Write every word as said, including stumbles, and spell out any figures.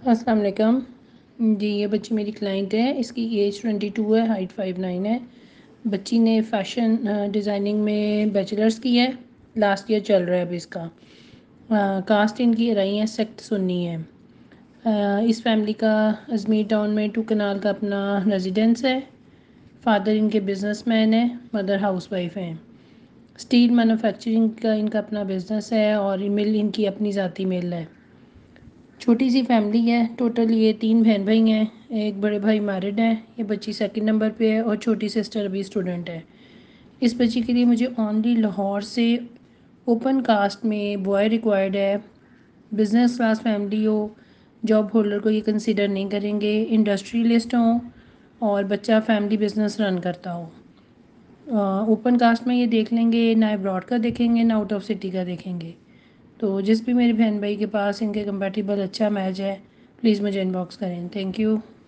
السلام علیکم جی، یہ بچی میری کلائنٹ ہے. اس کی ایج ٹوینٹی ٹو ہے، ہائٹ فائیو نائن ہے. بچی نے فیشن ڈیزائننگ میں بیچلرز کی ہے. لاسٹ ایئر چل رہا ہے ابھی اس کا. کاسٹ ان کی رہی ہے سیکٹ سنی ہے. اس فیملی کا اجمیر ٹاؤن میں ٹو کنال کا اپنا ریزیڈنس ہے. فادر ان کے بزنس مین ہے، مدر ہاؤس وائف ہیں. اسٹیل مینوفیکچرنگ کا ان کا اپنا بزنس ہے اور مل ان کی اپنی ذاتی مل ہے. چھوٹی سی فیملی ہے. ٹوٹل یہ تین بہن بھائی ہیں. ایک بڑے بھائی میرڈ ہیں. یہ بچی سیکنڈ نمبر پہ ہے اور چھوٹی سسٹر ابھی اسٹوڈنٹ ہے. اس بچی کے لیے مجھے اونلی لاہور سے اوپن کاسٹ میں بوائے ریکوائرڈ ہے. بزنس کلاس فیملی ہو، جاب ہولڈر کو یہ کنسیڈر نہیں کریں گے. انڈسٹریلسٹ ہوں اور بچہ فیملی بزنس رن کرتا ہو. اوپن کاسٹ میں یہ دیکھ لیں گے، نہ ابراڈ کا دیکھیں گے نہ آؤٹ آف سٹی کا دیکھیں گے. تو جس بھی میرے بہن بھائی کے پاس ان کے کمپیٹیبل اچھا میچ ہے، پلیز مجھے ان باکس کریں. Thank you.